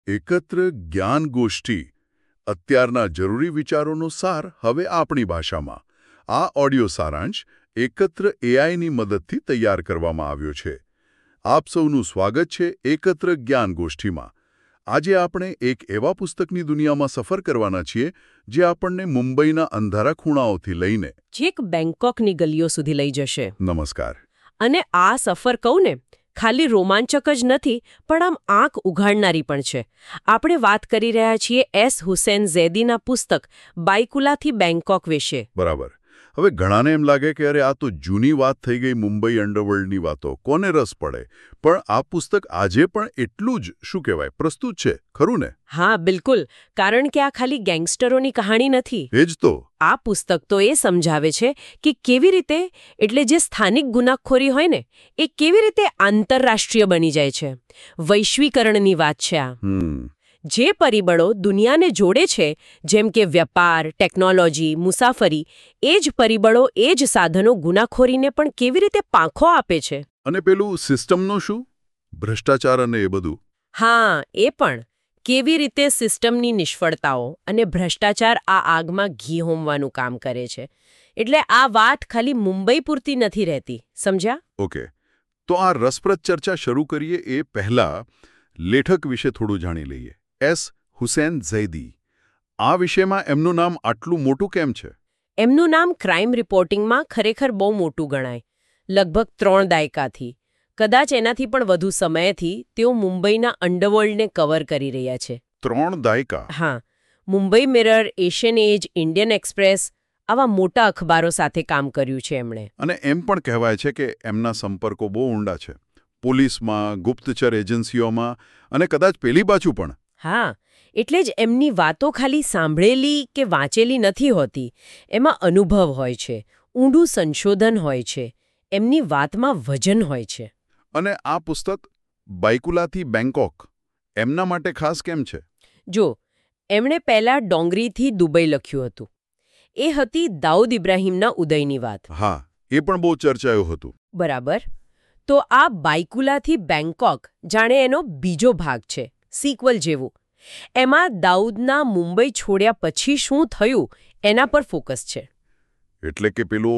એકત્ર જ્ઞાન ગોષ્ઠી અત્યારના જરૂરી વિચારોનો સાર હવે આપણી ભાષામાં. આ ઓડિયો સારાંશ એકત્ર એઆઈની મદદથી તૈયાર કરવામાં આવ્યો છે. આપ સૌનું સ્વાગત છે એકત્ર જ્ઞાન ગોષ્ઠીમાં. આજે આપણે એક એવા પુસ્તકની દુનિયામાં સફર કરવાના છીએ જે આપણને મુંબઈના અંધારા ખૂણાઓથી લઈને છેક બેંકોકની ગલીઓ સુધી લઈ જશે. નમસ્કાર. અને આ સફર કહું ને, ખાલી રોમાંચક જ નથી, પણ આમ આંખ ઉઘાડનારી પણ છે. આપણે વાત કરી રહ્યા છીએ એસ હુસેન ઝૈદીના પુસ્તક બાયકુલાથી બેંકોક વિશે. બરાબર. હવે ઘણાને એમ લાગે કે અરે આ તો જૂની વાત થઈ ગઈ, મુંબઈ અંડરવર્લ્ડની વાતો, કોને રસ પડે? પણ આ પુસ્તક આજે પણ એટલું જ શું કહેવાય પ્રસ્તુત છે, ખરું ને? હા, બિલકુલ. કારણ કે આ ખાલી ગેંગસ્ટરોની કહાણી નથી. એ જ તો. આ પુસ્તક તો એ સમજાવે છે કે કેવી રીતે, એટલે જે સ્થાનિક ગુનાખોરી હોય ને, એ કેવી રીતે આંતરરાષ્ટ્રીય બની જાય છે. વૈશ્વિકરણની વાત છે આ. જે પરિબળો દુનિયાને જોડે છે, જેમ કે વ્યાપાર, ટેકનોલોજી, મુસાફરી, એ જ પરિબળો, એ જ સાધનો ગુનાખોરીને પણ કેવી રીતે પાંખો આપે છે. અને પેલું સિસ્ટમનું શું? ભ્રષ્ટાચાર અને એ બધું? હા, એ પણ. કેવી રીતે સિસ્ટમની નિષ્ફળતાઓ અને ભ્રષ્ટાચાર આ આગમાં ઘી હોમવાનું કામ કરે છે. એટલે આ વાત ખાલી મુંબઈ પૂરતી નથી રહેતી, સમજ્યા? ઓકે. તો આ રસપ્રદ ચર્ચા શરૂ કરીએ એ પહેલા લેખક વિશે થોડું જાણી લઈએ. એસ હુસેન ઝૈદી. આ વિષયમાં એમનું નામ આટલું મોટું કેમ છે? એમનું નામ ક્રાઇમ રિપોર્ટિંગમાં ખરેખર બહુ મોટું ગણાય. લગભગ 3 દાયકાથી, કદાચ એનાથી પણ વધુ સમયથી તેઓ મુંબઈના અંડરવર્લ્ડને કવર કરી રહ્યા છે. 3 દાયકા? હા. Mumbai Mirror, Asian Age, Indian Express, આવા મોટા અખબારો સાથે કામ કર્યું છે એમણે. અને એમ પણ કહેવાય છે કે એમના સંપર્કો બહુ ઊંડા છે. પોલીસમાં, ગુપ્તચર એજન્સીઓમાં અને કદાચ પેલી બાજુ પણ. હા, એટલે જ એમની વાતો ખાલી સાંભળેલી કે વાંચેલી નથી હોતી. એમાં અનુભવ હોય છે, ઊંડું સંશોધન હોય છે, એમની વાતમાં વજન હોય છે. અને આ પુસ્તક બાયકુલાથી બેંકોક એમના માટે ખાસ કેમ છે? જો, એમણે પહેલા ડોંગરીથી દુબઈ લખ્યું હતું. એ હતી દાઉદ ઇબ્રાહિમના ઉદયની વાત. હા, એ પણ બહુ ચર્ચાયું હતું. બરાબર. તો આ બાયકુલાથી બેંકોક જાણે એનો બીજો ભાગ છે, સિક્વલ જેવું. એમાં દાઉદના મુંબઈ છોડ્યા પછી શું થયું એના પર ફોકસ છે. એટલે કે પેલો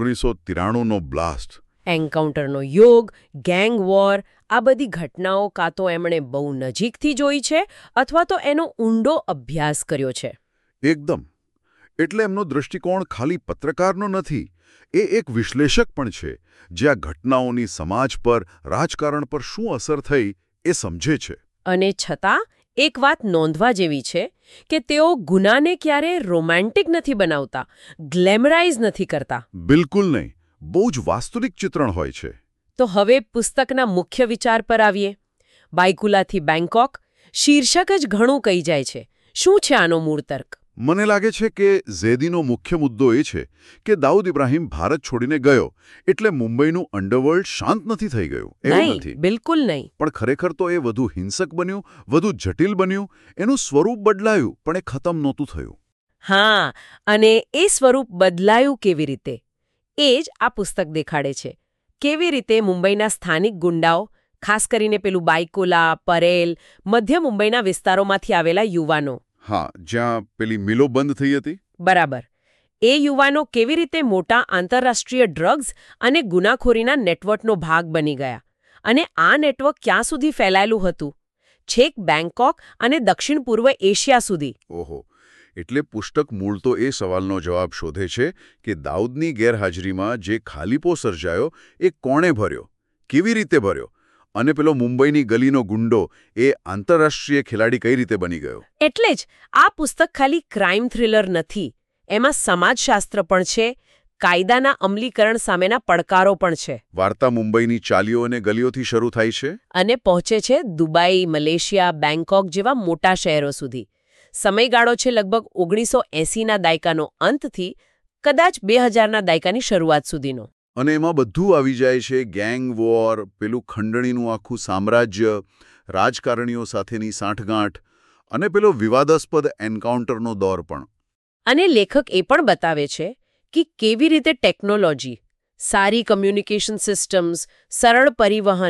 1993નો બ્લાસ્ટ, એન્કાઉન્ટરનો યોગ, ગેંગ વોર, આ બધી ઘટનાઓ કાં તો એમણે બહુ નજીકથી જોઈ છે અથવા તો એનો ઊંડો અભ્યાસ કર્યો છે. એકદમ. એટલે એમનો દૃષ્ટિકોણ ખાલી પત્રકારનો નથી, એ એક વિશ્લેષક પણ છે, જે આ ઘટનાઓની સમાજ પર, રાજકારણ પર શું અસર થઈ એ સમજે છે. અને છતાં એક વાત નોંધવા જેવી છે કે તેઓ ગુનાને ક્યારે રોમેન્ટિક નથી બનાવતા, ગ્લેમરાઇઝ નથી કરતા. બિલકુલ નહીં. બહુ જ વાસ્તવિક ચિત્રણ હોય છે. તો હવે પુસ્તકના મુખ્ય વિચાર પર આવીએ. બાયકુલાથી બેંકોક શીર્ષક જ ઘણું કહી જાય છે. શું છે આનો મૂળ તર્ક? મને લાગે છે કે ઝૈદીનો મુખ્ય મુદ્દો એ છે કે દાઉદ ઇબ્રાહિમ ભારત છોડીને ગયો એટલે મુંબઈનું અંડરવર્લ્ડ શાંત નથી થઈ ગયું. એવું નથી, બિલકુલ નહીં. પણ ખરેખર તો એ વધુ હિંસક બન્યું, વધુ જટિલ બન્યું. એનું સ્વરૂપ બદલાયું, પણ એ ખતમ નહોતું થયું. હા, અને એ સ્વરૂપ બદલાયું કેવી રીતે, એ જ આ પુસ્તક દેખાડે છે. કેવી રીતે મુંબઈના સ્થાનિક ગુંડાઓ, ખાસ કરીને પેલું બાયકુલા, પરેલ, મધ્ય મુંબઈના વિસ્તારોમાંથી આવેલા યુવાનો. હા, જ્યાં પેલી મિલો બંધ થઈ હતી. બરાબર. એ યુવાનો કેવી રીતે મોટા આંતરરાષ્ટ્રીય ડ્રગ્સ અને ગુનાખોરીના નેટવર્કનો ભાગ બની ગયા. અને આ નેટવર્ક ક્યાં સુધી ફેલાયેલું હતું? છેક બેંકોક અને દક્ષિણ પૂર્વ એશિયા સુધી. ઓહો. એટલે પુસ્તક મૂળ તો એ સવાલનો જવાબ શોધે છે કે દાઉદની ગેરહાજરીમાં જે ખાલીપો સર્જાયો એ કોણે ભર્યો, કેવી રીતે ભર્યો, અને પેલો મુંબઈની ગલીનો ગુંડો એ આંતરરાષ્ટ્રીય ખેલાડી કઈ રીતે બની ગયો. એટલે જ આ પુસ્તક ખાલી ક્રાઇમ થ્રિલર નથી. એમાં સમાજશાસ્ત્ર પણ છે, કાયદાના અમલીકરણ સામેના પડકારો પણ છે. વાર્તા મુંબઈની ચાલીઓ અને ગલીઓથી શરૂ થાય છે અને પહોંચે છે દુબઈ, મલેશિયા, બેંકોક જેવા મોટા શહેરો સુધી. સમયગાળો છે લગભગ 1980ના દાયકાનો અંતથી કદાચ 2000ના દાયકાની શરૂઆત સુધીનો. અને એમાં બધું આવી જાય છે, ગેંગ વોર, પેલું ખંડણીનું આખું સામ્રાજ્ય, રાજકારણીઓ સાથેની સાંઠગાંઠ અને પેલો વિવાદાસ્પદ એન્કાઉન્ટરનો દોર પણ. અને લેખક એ પણ બતાવે છે કે કેવી રીતે ટેકનોલોજી, સારી કમ્યુનિકેશન સિસ્ટમ્સ, સરળ પરિવહન,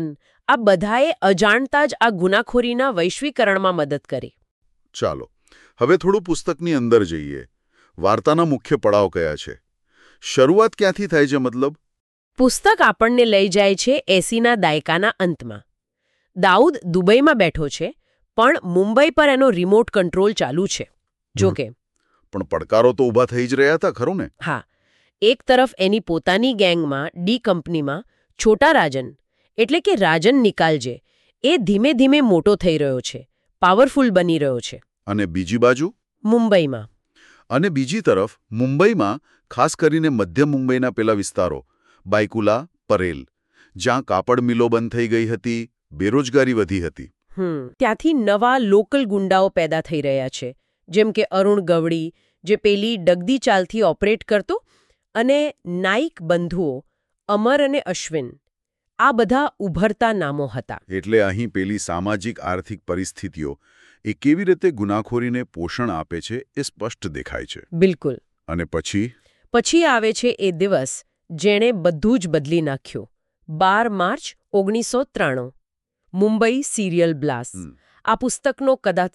આ બધાએ અજાણતા જ આ ગુનાખોરીના વૈશ્વિકરણમાં મદદ કરી. ચાલો હવે થોડું પુસ્તકની અંદર જઈએ. વાર્તાના મુખ્ય પડાવ કયા છે? શરૂઆત ક્યાંથી થાય છે? મતલબ પુસ્તક આપણને લઈ જાય છે 80ના દાયકાના અંતમાં. દાઉદ દુબઈમાં બેઠો છે, પણ મુંબઈ પર એનો રિમોટ કંટ્રોલ ચાલુ છે. જોકે પણ પડકારો તો ઊભા થઈ જ રહ્યા હતા, ખરું ને? હા, એક તરફ એની પોતાની ગેંગમાં ડી કંપનીમાં છોટા રાજન એટલે કે રાજન નિકાલજે એ ધીમે ધીમે મોટો થઈ રહ્યો છે, પાવરફુલ બની રહ્યો છે. અને બીજી બાજુ મુંબઈમાં અને બીજી તરફ મુંબઈમાં ખાસ કરીને મધ્ય મુંબઈના પેલા વિસ્તારો બાયકુલા, પરેલ, જ્યાં કાપડ મિલો બંધ થઈ ગઈ હતી, બેરોજગારી વધી હતી. ત્યાંથી નવા લોકલ ગુંડાઓ પેદા થઈ રહ્યા છે, જેમ કે અરુણ ગવડી, જે પેલી ડગદી ચાલથી ઓપરેટ કરતો, અને નાઈક બંધુઓ અમર અને અશ્વિન. આ બધા ઉભરતા નામો હતા. એટલે અહીં પેલી સામાજિક આર્થિક પરિસ્થિતિઓ એ કેવી રીતે ગુનાખોરીને પોષણ આપે છે એ સ્પષ્ટ દેખાય છે. બિલકુલ. અને પછી આવે છે એ દિવસ જેણે બધું જ બદલી નાખ્યું. 12 માર્ચ 1993. Mumbai serial blast. આ પુસ્તકનો કદાચ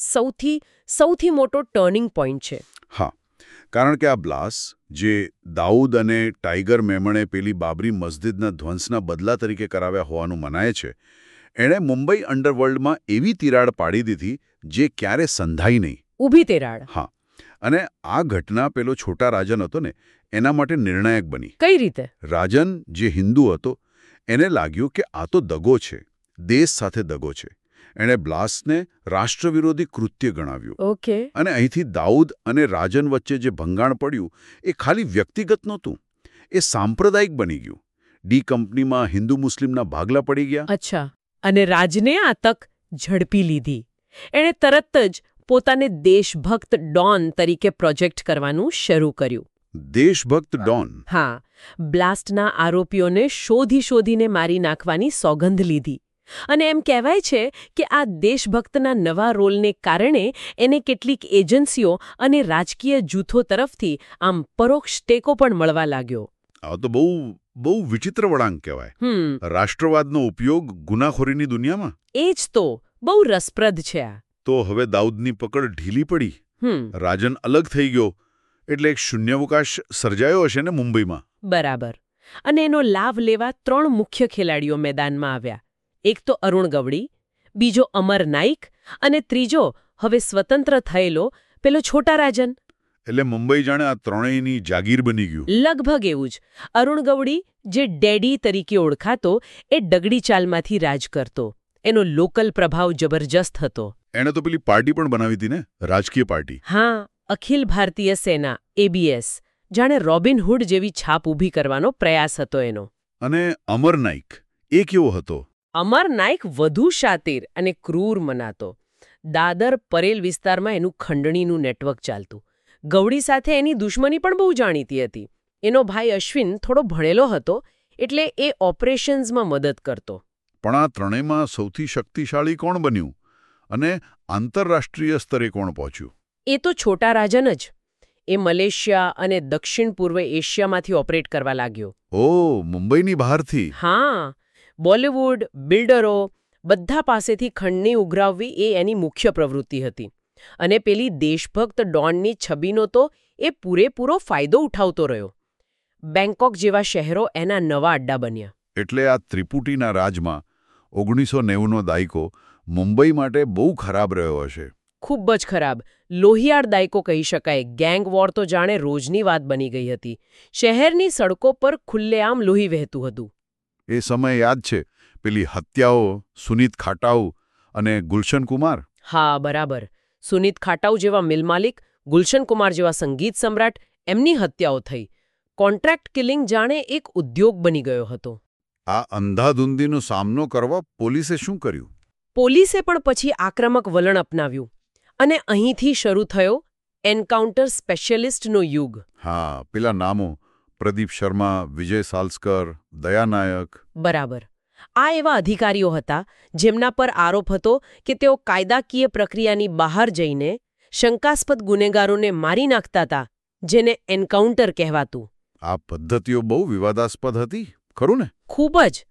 સૌથી મોટો ટર્નિંગ પોઈન્ટ છે. હા, કારણ કે આ બ્લાસ્ટ જે દાઉદ અને ટાઈગર મેમણે પેલી બાબરી મસ્જિદના ધ્વંસના બદલા તરીકે કરાવ્યા હોવાનું મનાય છે, એણે મુંબઈ અંડરવર્લ્ડમાં એવી તિરાડ પાડી દીધી જે ક્યારે સંધાઈ નહીં. ઊભી તિરાડ. હા, અને આ ઘટના પેલો છોટા રાજન હતો ને એના માટે નિર્ણાયક બની. કઈ રીતે? રાજન જે હિન્દુ હતો એને લાગ્યું કે આ તો દગો છે, દેશ સાથે દગો છે. એણે બ્લાસ્ટને રાષ્ટ્રવિરોધી કૃત્ય ગણાવ્યું. ઓકે. અને અહીંથી દાઉદ અને રાજન વચ્ચે જે ભંગાણ પડ્યું એ ખાલી વ્યક્તિગત નહોતું, એ સાંપ્રદાયિક બની ગયું. ડી કંપનીમાં હિન્દુ મુસ્લિમના ભાગલા પડી ગયા. અચ્છા. અને રાજને આ તક ઝડપી લીધી. એણે તરત જ પોતાને દેશભક્ત ડોન તરીકે પ્રોજેક્ટ કરવાનું શરૂ કર્યું. દેશભક્ત ડોન? હા. બ્લાસ્ટના આરોપીઓને શોધીને મારી નાખવાની સોગંધ લીધી. અને એમ કહેવાય છે કે આ દેશભક્તના નવા રોલને કારણે એને કેટલીક એજન્સીઓ અને રાજકીય જૂથો તરફથી આમ પરોક્ષ ટેકો પણ મળવા લાગ્યો. આ તો બહુ વિચિત્ર વળાંક કહેવાય. રાષ્ટ્રવાદનો ઉપયોગ ગુનાખોરીની દુનિયામાં? એ જ તો બહુ રસપ્રદ છે આ. તો હવે દાઉદની પકડ ઢીલી પડી, રાજન અલગ થઈ ગયો, એટલે એક શૂન્યાવકાશ સર્જાયો હશે ને મુંબઈમાં? બરાબર. અને એનો લાભ લેવા 3 મુખ્ય ખેલાડીઓ મેદાનમાં આવ્યા. એક તો અરુણ ગવડી, બીજો અમર નાઈક અને ત્રીજો હવે સ્વતંત્ર થયેલો પેલો છોટા રાજન. એટલે મુંબઈ જાણે આ ત્રણેયની જાગીર બની ગયું. લગભગ એવું જ. અરુણ ગવડી, જે ડેડી તરીકે ઓળખાતો, એ ડગડી ચાલમાંથી રાજ કરતો. એનો લોકલ પ્રભાવ જબરજસ્ત હતો. એણે તો પેલી પાર્ટી પણ બનાવી હતી ને, રાજકીય પાર્ટી. હા, અખિલ ભારતીય સેના, ABS. જાણે રોબિનહુડ જેવી છાપ ઊભી કરવાનો પ્રયાસ હતો એનો. અને અમર નાઈક, એ કેવો હતો? અમર નાઈક વધુ શાતિર અને ક્રૂર મનાતો. દાદર પરેલ વિસ્તારમાં એનું ખંડણીનું નેટવર્ક ચાલતું. ગવડી સાથે એની દુશ્મની પણ બહુ જાણીતી હતી. એનો ભાઈ અશ્વિન થોડો ભણેલો હતો, એટલે એ ઓપરેશન્સમાં મદદ કરતો. પણ આ ત્રણેયમાં સૌથી શક્તિશાળી કોણ બન્યું? અને આંતરરાષ્ટ્રીય સ્તરે કોણ પહોંચ્યું? એ તો છોટા રાજન જ. એ મલેશિયા અને દક્ષિણ પૂર્વ એશિયામાંથી ઓપરેટ કરવા લાગ્યો. ઓહ, મુંબઈની બહારથી? હા. બોલિવૂડ, બિલ્ડરો બધા પાસેથી ખંડણી ઉઘરાવવી એ એની મુખ્ય પ્રવૃત્તિ હતી. અને પેલી દેશભક્ત ડોનની છબીનો તો એ પૂરેપૂરો ફાયદો ઉઠાવતો રહ્યો. બેંકોક જેવા શહેરો એના નવા અડ્ડા બન્યા. એટલે આ ત્રિપુટીના રાજમાં 1990નો દાયકો મુંબઈ માટે બહુ ખરાબ રહ્યો હશે. ખૂબ જ ખરાબ. લોહિયાળ દાયકો કહી શકાય. ગેંગ વોર તો જાણે રોજની વાત બની ગઈ હતી. શહેરની સડકો પર ખુલ્લેઆમ લોહી વહેતું હતું. એ સમય યાદ છે પેલી હત્યાઓ, સુનીત ખાટાઉ અને ગુલશન કુમાર? હા, બરાબર. સુનીત ખાટાઉ જેવા મિલમાલિક, ગુલશન કુમાર જેવા સંગીત સમ્રાટ, એમની હત્યાઓ થઈ. કોન્ટ્રાક્ટ કિલિંગ જાણે એક ઉદ્યોગ બની ગયો હતો. આ અંધાધૂંધીનો સામનો કરવા પોલીસે શું કર્યું? પોલીસે પણ પછી આક્રમક વલણ અપનાવ્યું. અને અહીંથી શરૂ થયો એન્કાઉન્ટર સ્પેશિયલિસ્ટનો યુગ. હા, પેલા નામો પ્રદીપ શર્મા, વિજય સાલસ્કર, દયાનાયક. બરાબર. આ એવા અધિકારીઓ હતા જેમના પર આરોપ હતો કે તેઓ કાયદાકીય પ્રક્રિયાની બહાર જઈને શંકાસ્પદ ગુનેગારોને મારી નાખતા હતા, જેને એન્કાઉન્ટર કહેવાતું. આ પદ્ધતિઓ બહુ વિવાદાસ્પદ હતી, ખરું ને? ખૂબ જ.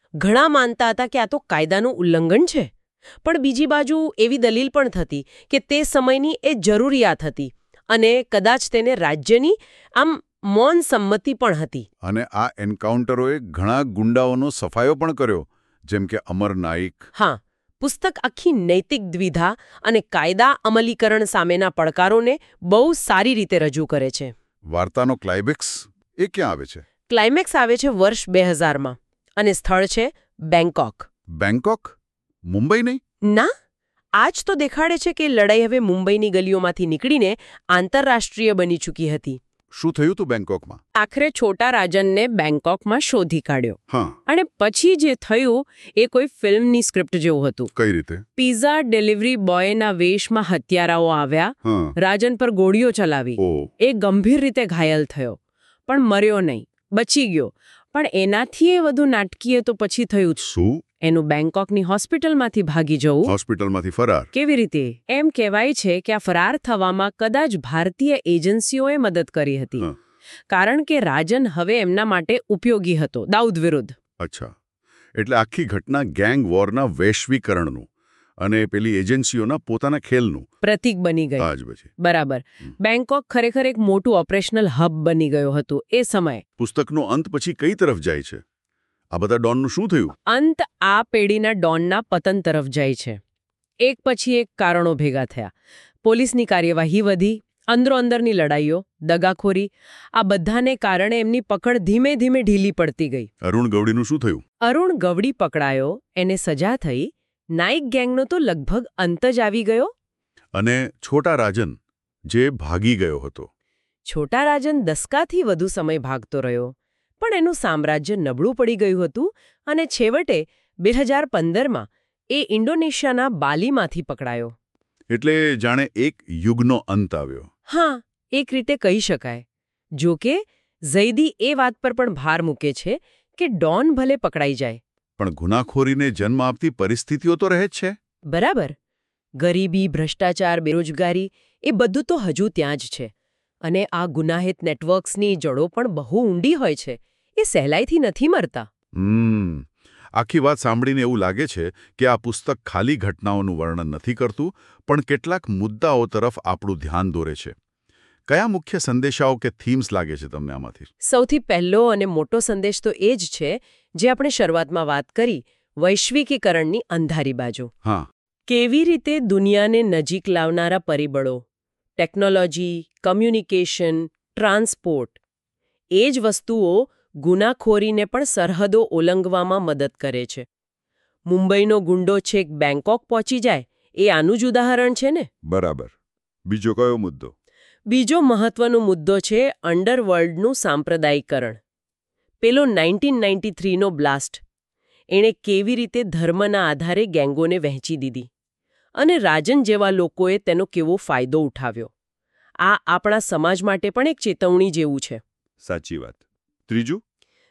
ઘણા માનતા હતા કે આ તો કાયદાનું ઉલ્લંઘન છે, પણ બીજી બાજુ એવી દલીલ પણ થતી કે તે સમયની એ જરૂરિયાત હતી અને કદાચ તેને રાજ્યની આમ મૌન સંમતિ પણ હતી. અને આ એન્કાઉન્ટરોએ ઘણા ગુંડાઓનો સફાયો પણ કર્યો, જેમ કે અમર નાઈક. હા, પુસ્તક આખી નૈતિક દ્વિધા અને કાયદા અમલીકરણ સામેના પડકારોને બહુ સારી રીતે રજૂ કરે છે. વાર્તાનો ક્લાઇમેક્સ એ ક્યાં આવે છે? ક્લાઇમેક્સ આવે છે વર્ષ 2000માં અને સ્થળ છે બેંકોક. બેંકોક? મુંબઈ નહીં? ના, આજ તો દેખાડે છે કે લડાઈ હવે મુંબઈની ગલીઓમાંથી નીકળીને આંતરરાષ્ટ્રીય બની ચૂકી હતી. શું થયું હતું બેંકોકમાં? આખરે છોટા રાજનને બેંકોકમાં શોધી કાઢ્યો. હા. અને પછી જે થયું એ કોઈ ફિલ્મની સ્ક્રિપ્ટ જેવું હતું. કઈ રીતે? પિઝા ડિલિવરી બોયના વેશમાં હત્યારાઓ આવ્યા, રાજન પર ગોળીઓ ચલાવી. એ ગંભીર રીતે ઘાયલ થયો, પણ મર્યો નહીં, બચી ગયો. પણ એનાથી એ વધુ નાટકીય તો પછી થયું. શું? એનું બેંકોકની હોસ્પિટલમાંથી ભાગી જવું. હોસ્પિટલમાંથી ફરાર? કેવી રીતે? એમ કહેવાય છે કે આ ફરાર થવામાં કદાચ ભારતીય એજન્સીઓએ મદદ કરી હતી, કારણ કે રાજન હવે એમના માટે ઉપયોગી હતો દાઉદ વિરુદ્ધ. અચ્છા, એટલે આખી ઘટના ગેંગ વોરના વૈશ્વિકરણનું અને પેલી એજન્સીઓના પોતાના ખેલનું પ્રતીક બની ગઈ. આજ પછી બરાબર. બેંકોક ખરેખર એક મોટું ઓપરેશનલ હબ બની ગયું હતું એ સમયે. પુસ્તકનો અંત પછી કઈ તરફ જાય છે? આ બધા ડોનનું શું થયું? અંત આ પેઢીના ડોનના પતન તરફ જાય છે. એક પછી એક કારણો ભેગા થયા. પોલીસની કાર્યવાહી વધી, અંદરોઅંદરની લડાઈઓ, દગાખોરી, આ બધાને કારણે એમની પકડ ધીમે ધીમે ઢીલી પડતી ગઈ. અરુણ ગવડીનું શું થયું? અરુણ ગવડી પકડાયો, એને સજા થઈ. નાઇક ગેંગનો તો લગભગ અંત જ આવી ગયો. અને છોટા રાજન જે ભાગી ગયો હતો. છોટા રાજન દસકાથી વધુ સમય ભાગતો રહ્યો, પણ એનું સામ્રાજ્ય નબળું પડી ગયું હતું અને છેવટે 2015માં એ ઇન્ડોનેશિયાના બાલીમાંથી પકડાયો. એટલે જાણે એક યુગનો અંત આવ્યો. હા, એક રીતે કહી શકાય. જો કે ઝૈદી એ વાત પર પણ ભાર મૂકે છે કે ડોન ભલે પકડાઈ જાય, પણ ગુનાખોરીને જન્મ આપતી પરિસ્થિતિઓ તો રહે જ છે. બરાબર. ગરીબી, ભ્રષ્ટાચાર, બેરોજગારી એ બધું તો હજુ ત્યાં જ છે. અને આ ગુનાહિત નેટવર્ક્સની જડો પણ બહુ ઊંડી હોય છે. એ સહેલાઈથી નથી મરતા. આખી વાત સાંભળીને એવું લાગે છે કે આ પુસ્તક ખાલી ઘટનાઓનું વર્ણન નથી કરતું, પણ કેટલાક મુદ્દાઓ તરફ આપણું ધ્યાન દોરે છે. કયા મુખ્ય સંદેશાઓ કે થીમ્સ લાગે છે તમને આમાંથી? સૌથી પહેલો અને મોટો સંદેશ તો એ જ છે જે આપણે શરૂઆતમાં વાત કરી, વૈશ્વિકીકરણની અંધારી બાજુ. હા. કેવી રીતે દુનિયાને નજીક લાવનારા પરિબળો, ટેકનોલોજી, કમ્યુનિકેશન, ટ્રાન્સપોર્ટ, એ જ વસ્તુઓ ગુનાખોરીને પણ સરહદો ઓલંઘવામાં મદદ કરે છે. મુંબઈનો ગુંડો છેક બેંકોક પહોંચી જાય એ આનું જ ઉદાહરણ છે ને? બરાબર. બીજો કયો મુદ્દો? બીજો મહત્વનો મુદ્દો છે અંડરવર્લ્ડનું સાંપ્રદાયિકરણ. પેલો 1993નો બ્લાસ્ટ. એણે કેવી રીતે ધર્મના આધારે ગેંગોને વહેંચી દીધી અને રાજન જેવા લોકોએ તેનો કેવો ફાયદો ઉઠાવ્યો. આ આપણા સમાજ માટે પણ એક ચેતવણી જેવું છે. સાચી વાત. ત્રીજું,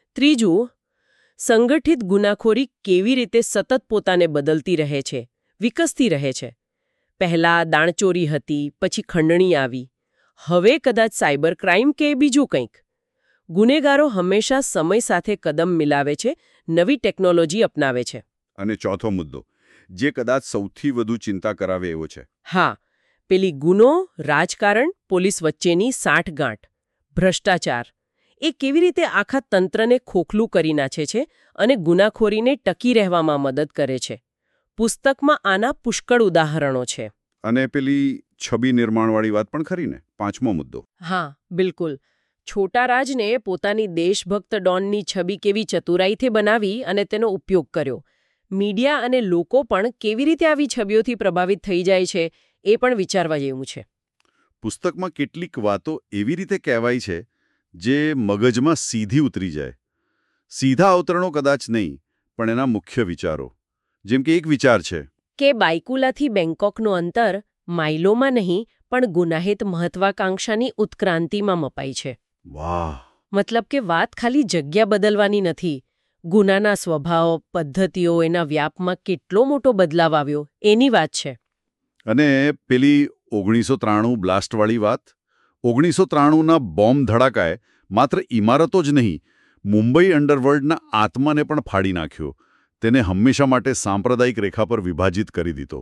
સંગઠિત ગુનાખોરી કેવી રીતે સતત પોતાને બદલતી રહે છે, વિકસતી રહે છે. પહેલા દાણચોરી હતી, પછી ખંડણી આવી, હવે કદાચ સાયબર ક્રાઇમ કે બીજું કંઈક. ગુનેગારો હંમેશા સમય સાથે કદમ મિલાવે છે, નવી ટેકનોલોજી અપનાવે છે. અને ચોથો મુદ્દો, જે કદાચ સૌથી વધુ ચિંતા કરાવે એવો છે. હા, પેલી ગુનો, રાજકારણ, પોલીસ વચ્ચેની સાંઠગાંઠ, ભ્રષ્ટાચાર. એ કેવી રીતે આખા તંત્રને ખોખલું કરી નાખે છે અને ગુનાખોરીને ટકી રહેવામાં મદદ કરે છે. પુસ્તકમાં આના પુષ્કળ ઉદાહરણો છે. અને પેલી છબી નિર્માણવાળી વાત પણ ખરી ને? પાંચમો મુદ્દો. હા, બિલકુલ. છોટા રાજને પોતાની દેશભક્ત ડોનની છબી કેવી ચતુરાઈથી બનાવી અને તેનો ઉપયોગ કર્યો. મીડિયા અને લોકો પણ કેવી રીતે આવી છબીઓથી પ્રભાવિત થઈ જાય છે એ પણ વિચારવા જેવું છે. પુસ્તકમાં કેટલીક વાતો એવી રીતે કહેવાય છે જે મગજમાં સીધી ઉતરી જાય. સીધા અવતરણો કદાચ નહીં, પણ એના મુખ્ય વિચારો. જેમ કે એક વિચાર છે કે બાયકુલાથી બેંકોકનું અંતર માઇલોમાં નહીં પણ ગુનાહિત મહત્વાકાંક્ષાની ઉત્ક્રાંતિમાં મપાય છે. વાહ! મતલબ કે વાત ખાલી જગ્યા બદલવાની નથી. ગુનાના સ્વભાવ, પદ્ધતિઓ, એના વ્યાપમાં કેટલો મોટો બદલાવ આવ્યો એની વાત છે. અને પેલી 1993 બ્લાસ્ટવાળી વાત? 1993ના બોમ્બ ધડાકાએ માત્ર ઇમારતો જ નહીં, મુંબઈ અંડરવર્લ્ડના આત્માને પણ ફાડી નાખ્યો. તેને હંમેશા માટે સાંપ્રદાયિક રેખા પર વિભાજિત કરી દીધો.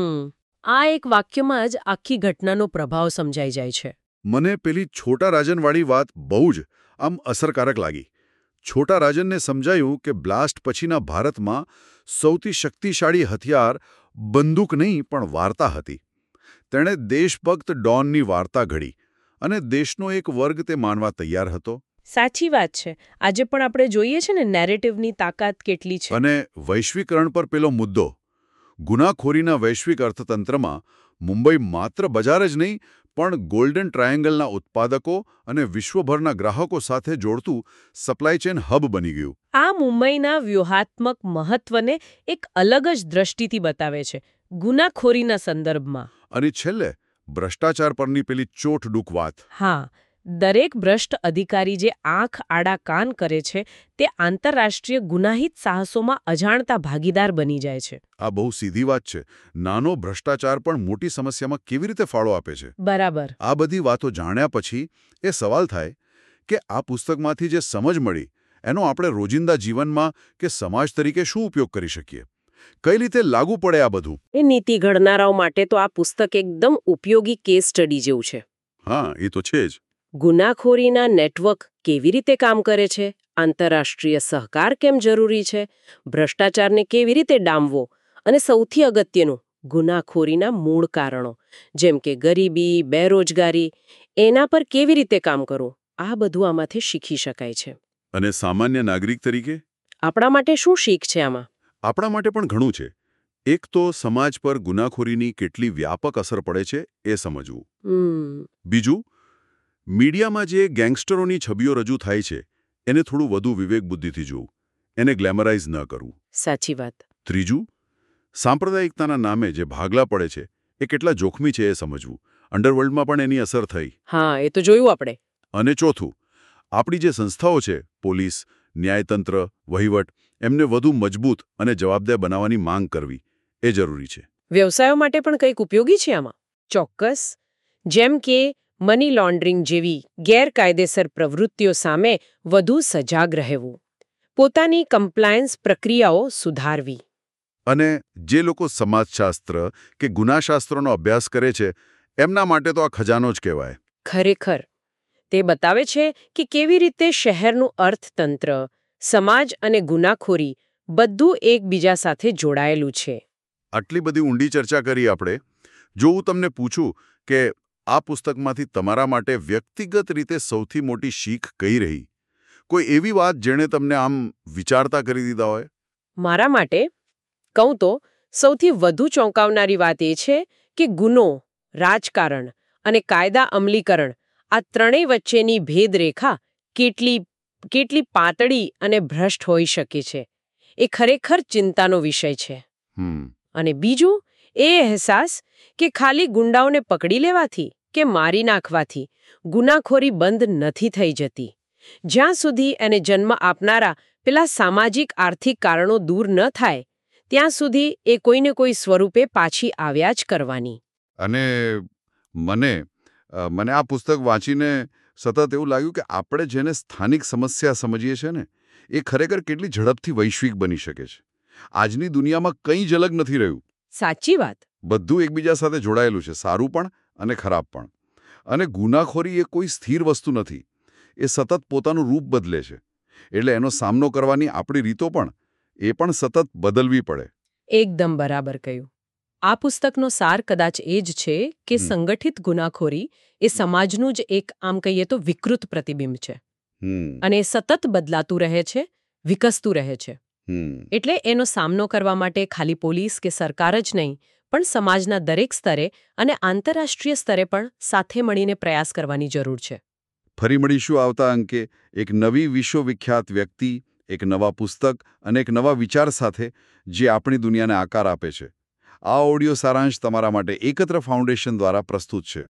આ એક વાક્યમાં જ આખી ઘટનાનો પ્રભાવ સમજાઈ જાય છે. મને પેલી છોટા રાજનવાળી વાત બહુ જ અસરકારક લાગી. છોટા રાજનને સમજાયું કે બ્લાસ્ટ પછીના ભારતમાં સૌથી શક્તિશાળી હથિયાર બંદૂક નહીં પણ વાર્તા હતી. તેણે દેશભક્ત ડોનની વાર્તા ઘડી અને દેશનો એક વર્ગ તે માનવા તૈયાર હતો. સાચી વાત છે. આજે પણ આપણે જોઈએ છે ને નેરેટિવની તાકાત કેટલી છે. અને વૈશ્વિકરણ પર પેલો મુદ્દો. ગુનાખોરીના વૈશ્વિક અર્થતંત્રમાં મુંબઈ માત્ર બજાર જ નહીં પણ ગોલ્ડન ટ્રાયેંગલના ઉત્પાદકો અને વિશ્વભરના ગ્રાહકો સાથે જોડતું સપ્લાય ચેન હબ બની ગયું. આ મુંબઈના વ્યૂહાત્મક મહત્વને એક અલગ જ દ્રષ્ટિથી બતાવે છે ગુનાખોરીના સંદર્ભમાં. અને છેલ્લે ભ્રષ્ટાચાર પરની પેલી ચોટડૂક વાત. હા, દરેક ભ્રષ્ટ અધિકારી જે આંખ આડા કાન કરે છે તે આંતરરાષ્ટ્રીય ગુનાહિત સાહસોમાં અજાણતા ભાગીદાર બની જાય છે. આ બહુ સીધી વાત છે. નાનો ભ્રષ્ટાચાર પણ મોટી સમસ્યામાં કેવી રીતે ફાળો આપે છે. બરાબર. આ બધી વાતો જાણ્યા પછી એ સવાલ થાય કે આ પુસ્તકમાંથી જે સમજ મળી એનો આપણે રોજિંદા જીવનમાં કે સમાજ તરીકે શું ઉપયોગ કરી શકીએ? કઈ રીતે લાગુ પડે આ બધું? એ નીતિ ઘડનારાઓ માટે તો આ પુસ્તક એકદમ ઉપયોગી કેસ સ્ટડી જેવું છે. હા, એ તો છે જ. ગુનાખોરીના નેટવર્ક કેવી રીતે કામ કરે છે, આંતરરાષ્ટ્રીય સહકાર કેમ જરૂરી છે, ભ્રષ્ટાચારને કેવી રીતે ડામવો અને સૌથી અગત્યનું ગુનાખોરીના મૂળ કારણો જેમ કે ગરીબી, બેરોજગારી, એના પર કેવી રીતે કામ કરવું, આ બધું આમાંથી શીખી શકાય છે. અને સામાન્ય નાગરિક તરીકે આપણા માટે શું શીખ છે આમાં? આપણા માટે પણ ઘણું છે. એક તો સમાજ પર ગુનાખોરીની કેટલી વ્યાપક અસર પડે છે એ સમજવું. બીજું, મીડિયામાં જે ગેંગસ્ટરોની છબીઓ રજૂ થાય છે એને થોડું વધુ વિવેક બુદ્ધિથી જોવું, એને ગ્લેમરાઇઝ ન કરવું. સાચી વાત. ત્રીજું, સાંપ્રદાયિકતાના નામે જે ભાગલા પડે છે એ કેટલા જોખમી છે એ સમજવું. અંડરવર્લ્ડમાં પણ એની અસર થઈ. હા, એ તો જોયું આપણે. અને ચોથું, આપણી જે સંસ્થાઓ છે, પોલીસ, ન્યાયતંત્ર, વહીવટ, એમને વધુ મજબૂત અને જવાબદાર બનાવવાની માંગ કરવી એ જરૂરી છે. વ્યવસાયો માટે પણ કંઈક ઉપયોગી છે આમાં. ચોક્કસ. જેમ કે મની લોન્ડરિંગ જેવી ગેરકાયદેસર પ્રવૃત્તિઓ સામે વધુ સજાગ રહેવું, પોતાની કમ્પ્લાયન્સ પ્રક્રિયાઓ સુધારવી. અને જે લોકો સમાજશાસ્ત્ર કે ગુનાશાસ્ત્રનો અભ્યાસ કરે છે એમના માટે તો આ ખજાનો જ કહેવાય. ખરેખર. તે બતાવે છે કે કેવી રીતે શહેરનું અર્થતંત્ર, સમાજ અને ગુનાખોરી બધું એકબીજા સાથે જોડાયેલું છે. આટલી બધી ઊંડી ચર્ચા કરી આપણે. જો હું તમને પૂછું કે આ પુસ્તકમાંથી તમારા માટે વ્યક્તિગત રીતે સૌથી મોટી શીખ કઈ રહી? કોઈ એવી વાત જેણે તમને આમ વિચારતા કરી દીધા હોય? મારા માટે કહું તો સૌથી વધુ ચોંકાવનારી વાત એ છે કે ગુનો, રાજકારણ અને કાયદા અમલીકરણ આ ત્રણેય વચ્ચેની ભેદરેખા કેટલી પાતળી અને ભ્રષ્ટ હોઈ શકે છે. એ ખરેખર ચિંતાનો વિષય છે. અને બીજું એ અહેસાસ કે ખાલી ગુંડાઓને પકડી લેવાથી કે મારી નાખવાથી ગુનાખોરી બંધ નથી થઈ જતી. જ્યાં સુધી એને જન્મ આપનારા પેલા સામાજિક આર્થિક કારણો દૂર ન થાય ત્યાં સુધી એ કોઈને કોઈ સ્વરૂપે પાછી આવ્યા જ કરવાની. અને મને આ પુસ્તક વાંચીને સતત એવું લાગ્યું કે આપણે જેને સ્થાનિક સમસ્યા સમજીએ છીએ ને એ ખરેખર કેટલી ઝડપથી વૈશ્વિક બની શકે છે. આજની દુનિયામાં કંઈ જ અલગ નથી રહ્યું. સાચી વાત. બધું એકબીજા સાથે જોડાયેલું છે, સારું પણ અને ખરાબ પણ. અને ગુનાખોરી એ કોઈ સ્થિર વસ્તુ નથી. એ સતત પોતાનું રૂપ બદલે છે. એટલે એનો સામનો કરવાની આપણી રીતો પણ સતત બદલવી પડે. એકદમ બરાબર કહ્યું. આ પુસ્તકનો સાર કદાચ એ જ છે કે સંગઠિત ગુનાખોરી એ સમાજનું જ એક આમ કહીએ તો વિકૃત પ્રતિબિંબ છે. અને એ સતત બદલાતું રહે છે, વિકસતું રહે છે. એટલે એનો સામનો કરવા માટે ખાલી પોલીસ કે સરકાર જ નહીં પણ સમાજના દરેક સ્તરે અને આંતરરાષ્ટ્રીય સ્તરે પણ સાથે મળીને પ્રયાસ કરવાની જરૂર છે. ફરી મળીશું આવતા અંકે એક નવી વિશ્વવિખ્યાત વ્યક્તિ, એક નવા પુસ્તક અને એક નવા વિચાર સાથે જે આપણી દુનિયાને આકાર આપે છે. આ ઓડિયો સારાંશ તમારા માટે એકત્ર ફાઉન્ડેશન દ્વારા પ્રસ્તુત છે.